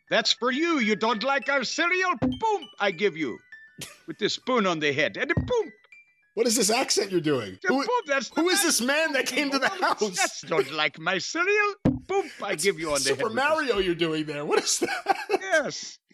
That's for you. You don't like our cereal? Boom, I give you. With the spoon on the head. And boom. What is this accent you're doing? Boom, that's Who is this man that came to the house? Yes, don't like my cereal? Boom, I give you on the head. Super Mario you're doing there. What is that? Yes.